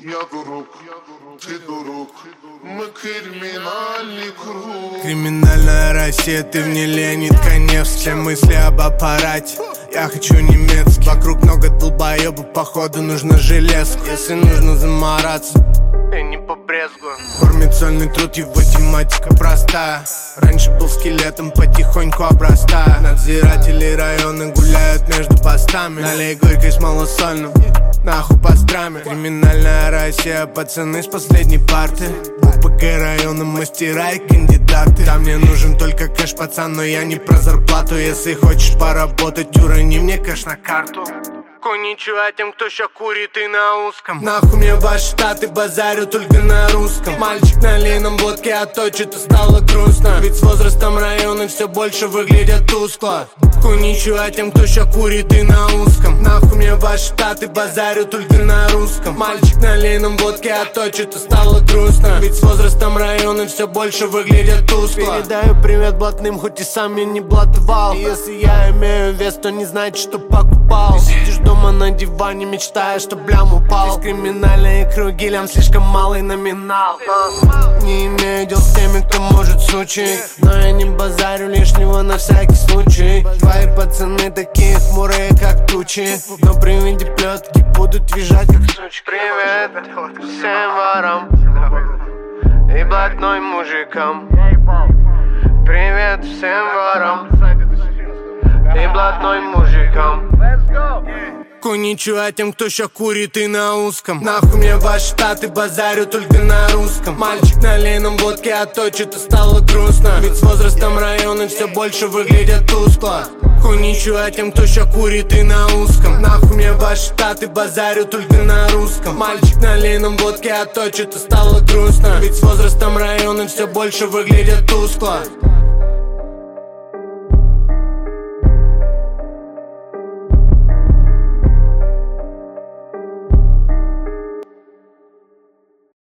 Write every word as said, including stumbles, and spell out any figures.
Я дурак, ты дурак, мы криминальный круг. Криминальная Россия, ты в ней Леонид Каневский. Все мысли об аппарате, я хочу немецкий. Вокруг много долбоебов, походу нужно железку. Если нужно замораться, я не побрезгую. Кормит сольный труд, его тематика простая. Раньше был скелетом, потихоньку обрастая. Надзиратели района гуляют между постами. Налей горькой с малосольным, нахуй пастрами. Криминальная Россия, пацаны с последней парты. УПГ района, мастера и кандидаты. Там мне нужен только кэш, пацан, но я не про зарплату. Если хочешь поработать, урони мне кэш на карту. Коничева тем, кто ща курит и на узком. Нахуй мне ваши штаты, базарю только на русском. Мальчик налей нам водки, а то что-то стало грустно. Ведь с возрастом районы все больше выглядят тускло. Коничева тем, кто ща курит и на узком. Нахуй мне ваши штаты, базарю только на русском. Мальчик налей нам водки, а то что-то стало грустно. Ведь с возрастом районы все больше выглядят тускло. Передаю привет блатным, хоть и сам я не блатовал. И если я имею вес, то не значит, что покупал. Ты сидишь дома на диване, мечтая, что блям упал. Здесь криминальные круги, лям слишком малый номинал. Не имею дел с теми, кто может случай. Но я не базарю лишнего на всякий случай. Твои пацаны такие хмурые, как тучи. Но при виде плетки будут визжать, как сучки. Привет всем ворам и блатной мужикам. Привет всем ворам и блатной мужикам. Коничева тем, кто ща курит и на узком. Нахуй мне ваши штаты, базарю только на русском. Мальчик налей нам водки, а то что-то стало грустно. Ведь с возрастом районы все больше выглядят тускло. Коничева тем, кто ща курит и на узком. Нахуй мне ваши штаты, базарю только на русском. Мальчик налей нам водки, а то что-то стало грустно. Ведь с возрастом районы все больше выглядят тускло.